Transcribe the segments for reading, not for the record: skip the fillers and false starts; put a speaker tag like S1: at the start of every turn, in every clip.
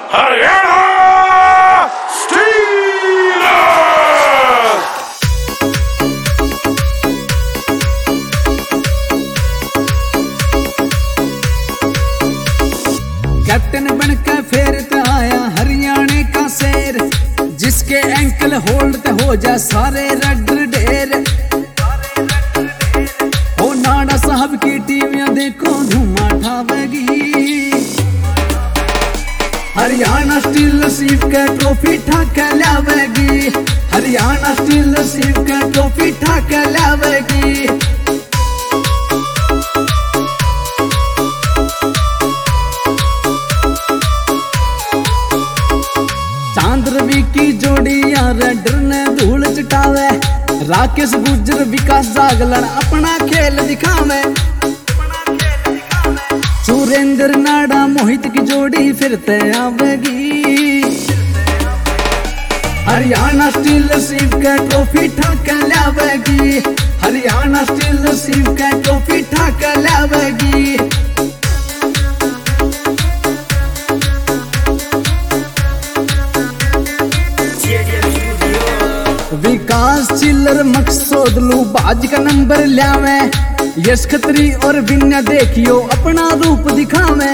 S1: Haryana stealers.
S2: Captain बनकर फेरता आया हरियाणा का शेर, जिसके एंकल होल्ड ते हो जा सारे रड्डर ढेर। ओ नाड़ा साहब की टीम या देखो धुआं ठावेगी, हरियाणा स्टील सीफ का ट्रॉफी ठाक लावेगी, हरियाणा स्टील सीफ का ट्रॉफी ठाक लावेगी। चांद्रवी की जोड़ी यार डरने धूल चटावे, राकेश गुर्जर विकास जागलन अपना खेल दिखावे। सुरेंद्र नाड़ा मोहित की जोड़ी फिर ते आवेगी, हरियाणा स्टील सीफ का ट्रॉफी ठाक लावेगी, हरियाणा स्टील सीफ का ट्रॉफी ठाक लावेगी। विकास चिल्लर मकसोदलू बाज का नंबर लावे, यश खत्री और बिन्या देखियो अपना रूप दिखावे।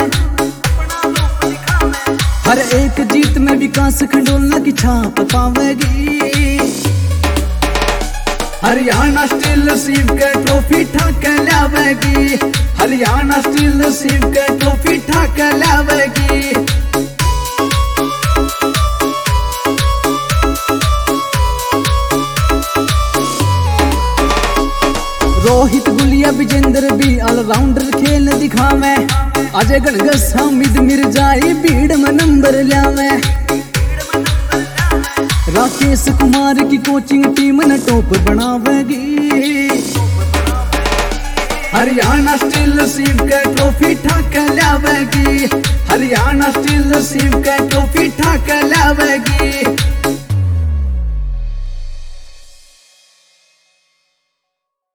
S2: हर एक जीत में विकास खंडोलना की छाप पावेगी, हरियाणा स्टील सीफ का ट्रॉफी ठाक लावेगी, हरियाणा स्टील सीफ का ट्रॉफी ठाक लावेगी। रोहित गुलिया विजेंद्र भी ऑलराउंडर खेल दिखावे, अजय गणगस हामिद मिर्जाई भीड़ में नंबर लावे। राकेश कुमार की कोचिंग टीम न टॉप बनावेगी, हरियाणा स्टील सीफ का ट्रॉफी ठाक लावेगी, हरियाणा स्टील सीफ का ट्रॉफी ठाक